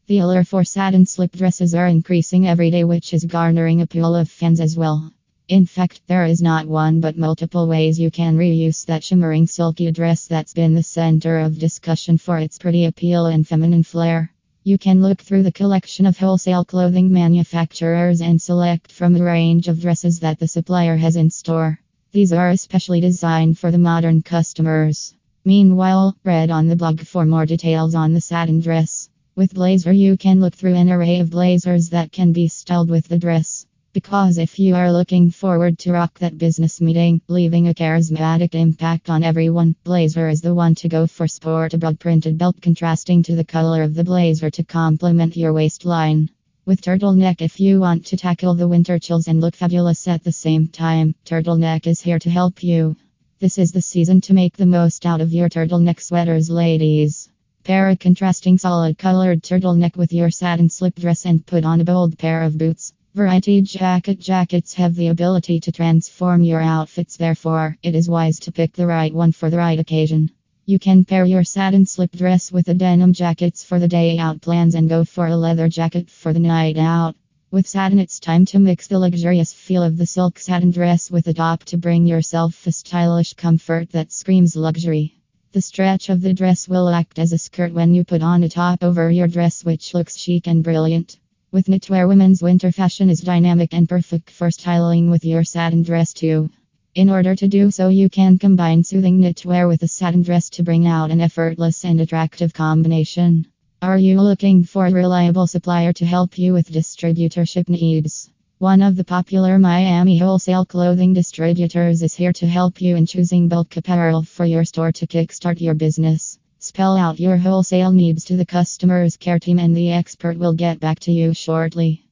The allure for satin slip dresses are increasing every day, which is garnering a pool of fans as well. In fact, there is not one but multiple ways you can reuse that shimmering silky dress that's been the center of discussion for its pretty appeal and feminine flair. You can look through the collection of wholesale clothing manufacturers and select from a range of dresses that the supplier has in store. These are especially designed for the modern customers. Meanwhile, read on the blog for more details on the satin dress. With Blazer, you can look through an array of blazers that can be styled with the dress. Because if you are looking forward to rock that business meeting, leaving a charismatic impact on everyone, Blazer is the one to go for. Sport a broad printed belt contrasting to the color of the blazer to complement your waistline. With turtleneck, if you want to tackle the winter chills and look fabulous at the same time, turtleneck is here to help you. This is the season to make the most out of your turtleneck sweaters, ladies. Pair a contrasting solid colored turtleneck with your satin slip dress and put on a bold pair of boots. Variety jackets have the ability to transform your outfits, therefore, it is wise to pick the right one for the right occasion. You can pair your satin slip dress with a denim jackets for the day out plans and go for a leather jacket for the night out. With satin, it's time to mix the luxurious feel of the silk satin dress with a top to bring yourself a stylish comfort that screams luxury. The stretch of the dress will act as a skirt when you put on a top over your dress, which looks chic and brilliant. With knitwear, women's winter fashion is dynamic and perfect for styling with your satin dress too. In order to do so, you can combine soothing knitwear with a satin dress to bring out an effortless and attractive combination. Are you looking for a reliable supplier to help you with distributorship needs? One of the popular Miami wholesale clothing distributors is here to help you in choosing bulk apparel for your store to kickstart your business. Spell out your wholesale needs to the customer's care team and the expert will get back to you shortly.